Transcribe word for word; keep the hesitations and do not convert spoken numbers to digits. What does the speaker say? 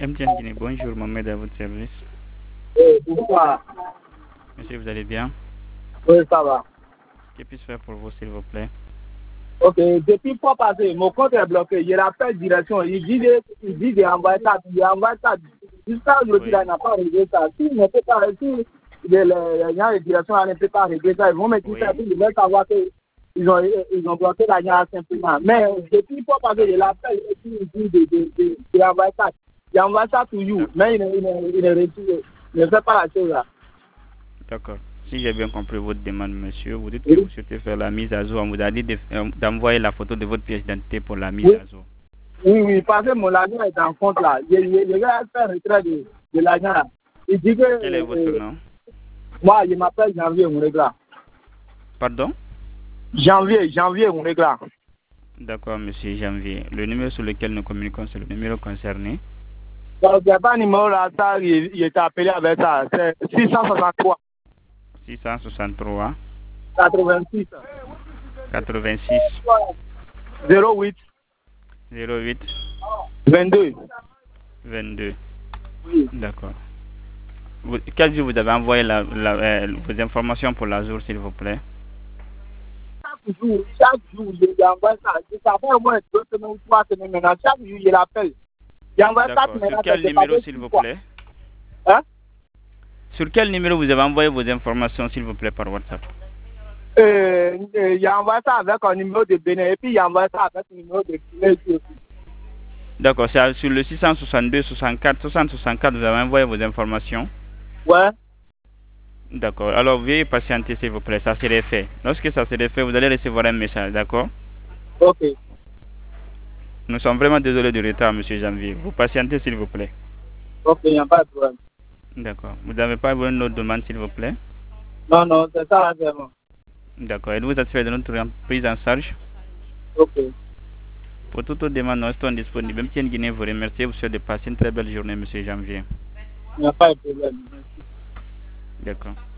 M T N Guinée, bonjour, Mohamed à votre service. Oui, bonsoir. Monsieur, vous allez bien? Oui, ça va. Que puis-je faire pour vous, s'il vous plaît? Ok, depuis fois passé, mon compte est bloqué. Je l'appelle direction. Il dit, de- il dit d'envoyer ça. Il envoie ça. Jusqu'à aujourd'hui, Oui. il n'a pas réglé ça. S'il ne peut pas, si les, les gens de direction là, ne peuvent pas régler ça, ils vont me dire Oui. ça. Puis ils veulent savoir qu'ils ont, ils ont bloqué la gare simplement. Mais depuis fois passé, je l'appelle et puis il dit de, de, de, de, d'envoyer ça. Il envoie ça to you. Mais il ne, il ne, il ne, réussit- il ne fait pas la chose là. D'accord. Si j'ai bien compris votre demande, monsieur, vous dites que Oui. vous souhaitez faire la mise à jour. On vous a dit de- euh, d'envoyer la photo de votre pièce d'identité pour la mise Oui. à jour. Oui, oui, parce que mon argent est en compte là. Je, je, je vais faire retrait de, de l'argent là. Il dit que Quel est votre euh, nom? moi, je m'appelle Janvier Mourégla. Pardon? Janvier, Janvier Mourégla. D'accord, monsieur Janvier. Le numéro sur lequel nous communiquons, c'est le numéro concerné. Donc, il n'y a pas de numéro là, ça, il, il est appelé avec ça. C'est six cent soixante-trois, six cent soixante-trois, quatre-vingt-six, quatre-vingt-six, zéro huit, zéro huit, vingt-deux. vingt-deux. Oui. D'accord. Vous- Quel jour vous avez envoyé la, la- euh, vos informations pour la jour, s'il vous plaît? Chaque jour, chaque jour, je lui envoie ça. Ça fait au moins deux semaines ou trois semaines maintenant. Chaque jour, je l'appelle. J'envoie ça D'accord. maintenant. Sur quel c'est numéro, passé s'il six vous fois. plaît? Hein? Sur quel numéro vous avez envoyé vos informations, s'il vous plaît, par WhatsApp? Euh, euh, il envoie ça avec un numéro de Bénin et puis il envoie ça avec un numéro de Guinée aussi. D'accord, c'est sur le six cent soixante-deux, soixante-quatre, soixante, soixante-quatre, vous avez envoyé vos informations. Ouais. D'accord, alors veuillez patienter, s'il vous plaît, ça serait fait. Lorsque ça serait fait, vous allez recevoir un message, d'accord? Ok. Nous sommes vraiment désolés du retard, monsieur Janvier. Vous patientez, s'il vous plaît. Ok, il n'y a pas de problème. D'accord. Vous n'avez pas une autre demande, s'il vous plaît? Non, non, c'est ça, c'est bon. D'accord. Êtes-vous satisfait de notre prise en charge? Ok. Pour toute autre demande, nous restons disponibles. M T N Guinée vous remercie. Vous souhaite de passer une très belle journée, monsieur Janvier. Il n'y a pas de problème. D'accord.